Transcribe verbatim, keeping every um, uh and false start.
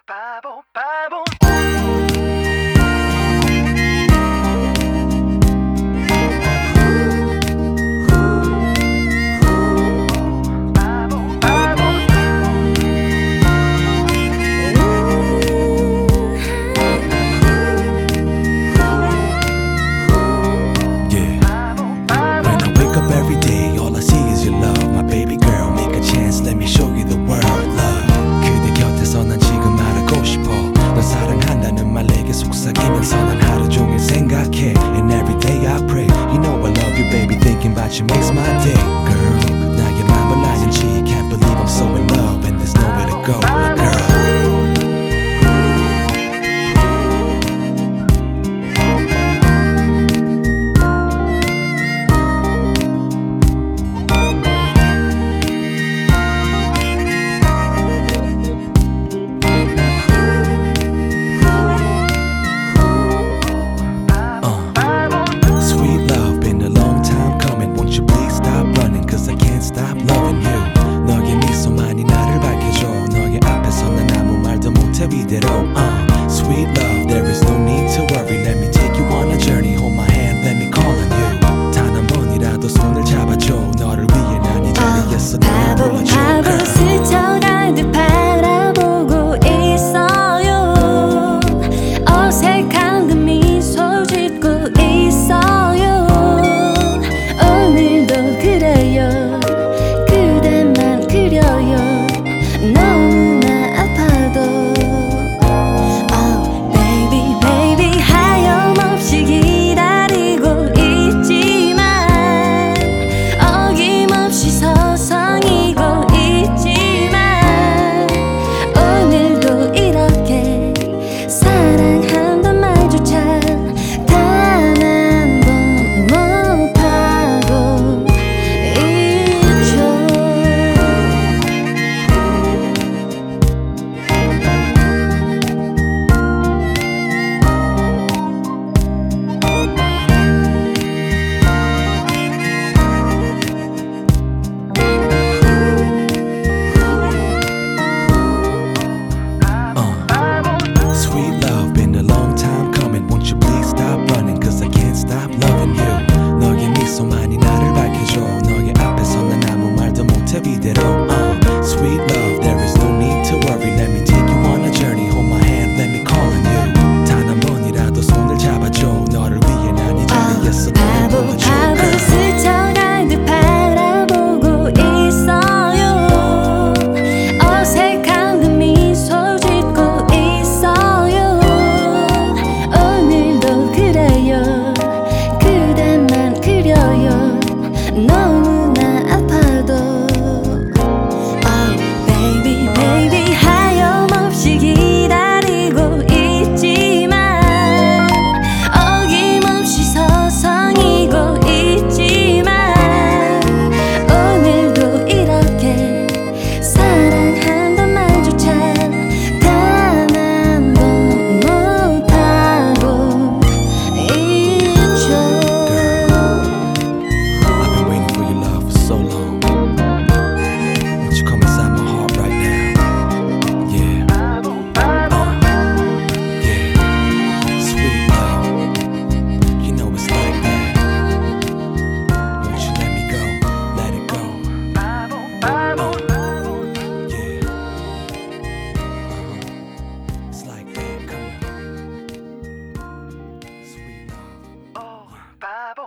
바보 바보 Let me show you the world love. 그대 곁에서 난 지금 말하고 싶어. 널 사랑한다는 말 내게 속삭이면서 난 하루 종일 생각해. And every day I pray. You know I love you baby. Thinking about you makes my day. Girl 나의 맘을 알는지 Can't believe I'm so in love. And there's nowhere to go my girl. 이대로 uh, Sweet love, there is no need to worry. Let me take you on a journey. Hold my hand, let me call on you. 단 한 번이라도 손을 잡아줘. 너를 위해 난 이 자리에서 너를 불러줘. 바보 스쳐갈 듯 바라보고 있어요. 어색한 그 미소 짓고 있어요. 오늘도 그래요. 그대만 그려요. 너무나 아파도 이대로 uh, Sweet love, there is no need to worry. Let me take you on a journey. Hold my hand, let me call on you. 단 한 번이라도 손을 잡아줘. 너를 위해 난 이 자리에서 너를 불러줘. 바보 스쳐갈 듯 바라보고 있어요. 어색한 그 미소 짓고 있어요. 오늘도 그래요. 그대만 그려요. 너무나 아파도 바보